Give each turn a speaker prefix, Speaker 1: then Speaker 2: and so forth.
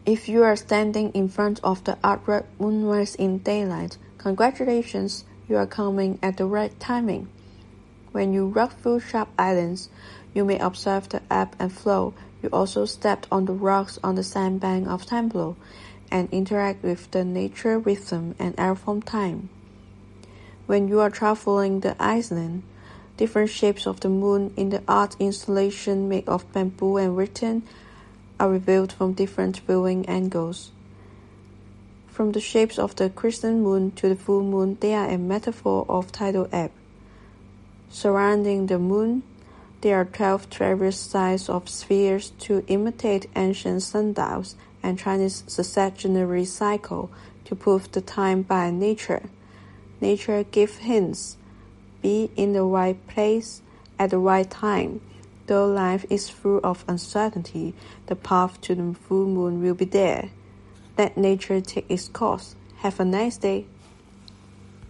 Speaker 1: If you are standing in front of the artwork Moonrise in Daylight, congratulations, you are coming at the right timing. When you walk through Sharp Islands, you may observe the ebb and flow. You also stepped on the rocks on the sandbank of Templo and interact with the nature rhythm and air from time. When you are traveling the island, different shapes of the moon in the art installation made of bamboo and rattan are revealed from different viewing angles. From the shapes of the crescent moon to the full moon, they are a metaphor of tidal ebb. Surrounding the moon, there are 12 various sizes of spheres to imitate ancient sundials and Chinese sessionary cycle to prove the time by nature. Nature gives hints. Be in the right place at the right time. Though life is full of uncertainty, the path to the full moon will be there. Let nature take its course. Have a nice day.